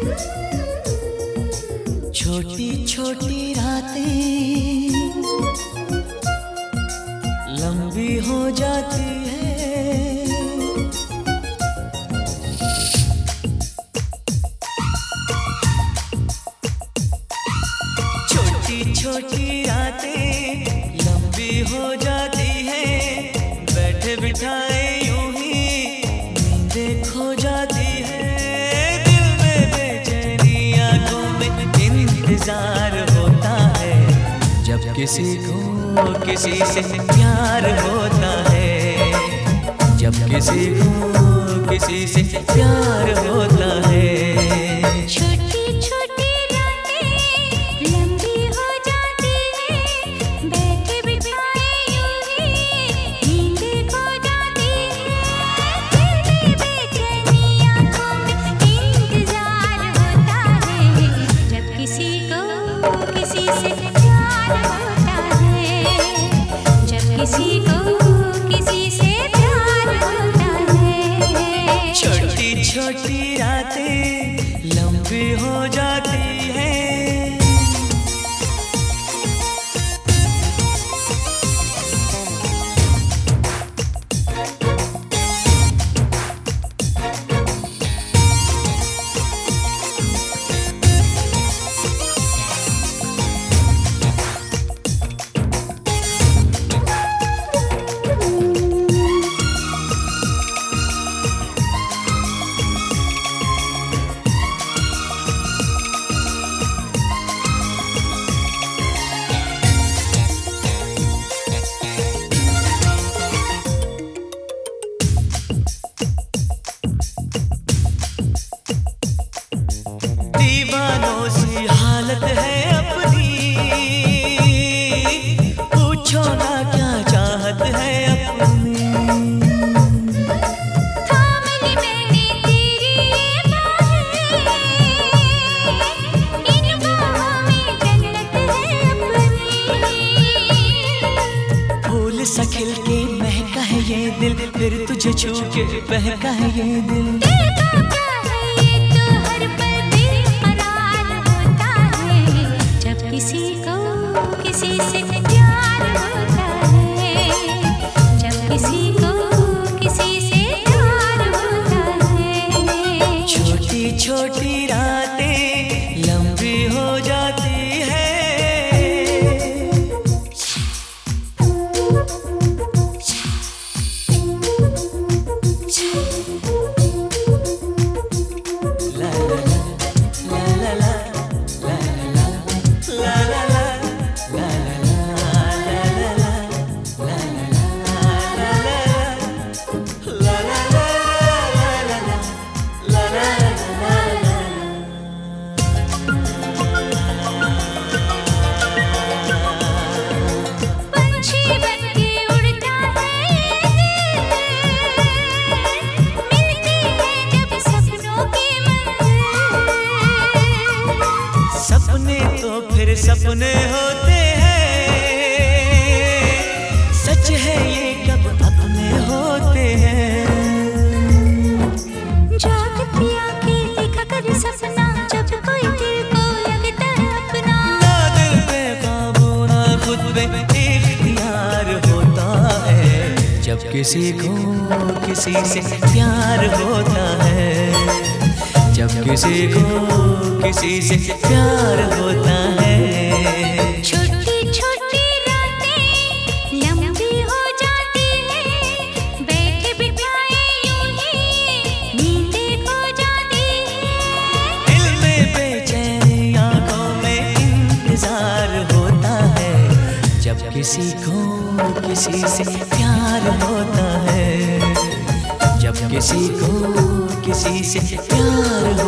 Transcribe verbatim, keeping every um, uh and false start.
छोटी छोटी रातें लंबी हो जाती है, छोटी छोटी रातें लंबी हो जाती है, बैठे बिठाए यूं ही नींदें खो जाती है, दिल में बेचैनी आंखों में इंतजार होता है, जब किसी को किसी से प्यार होता है, जब किसी को किसी से प्यार होता है। छोटी छोटी रातें लंबी हो जाती है, बैठे बिठाए यूं ही नींदें खो जाती है, दिल में बेचैनी आंखों में इंतजार होता है, जब किसी को किसी से प्यार होता है, जब किसी को किसी से प्यार होता है। छोटी छोटी रातें लंबी हो जाती है। दीवानों सी हालत है अपनी, पूछो ना क्या चाहत है अपनी। थाम ली मैंने तेरी ये बाहें, इन बाहों में जन्नत है अपनी। फूल सा खिल के महका है ये दिल, फिर तुझे छू के बहका है ये दिल। दिल का क्या है ये तो हर पल बेकरार होता है, जब किसी को किसी से प्यार होता है, जब किसी को किसी से प्यार होता है। छोटी छोटी रातें लंबी हो जाती है। पंछी बनके उड़ता है ये दिल, मिलती है जब सपनों की मंजिल। सपने तो फिर सपने होते हैं, सच है ये कब अपने होते हैं। जागती आंखें देखा कर सपना, जब कोई दिल को लगता है अपना। ना दिल पे काबू ना खुद पे इख्तियार होता है, जब किसी को किसी से प्यार होता है, जब किसी को किसी से प्यार होता है। छोटी छोटी रातें लंबी हो जाती है, बैठे बिठाए यूं ही नींदें खो जाती है, दिल में बेचैनी आंखों में इंतजार होता है, जब किसी को किसी से प्यार होता है, जब किसी को किसी से प्यार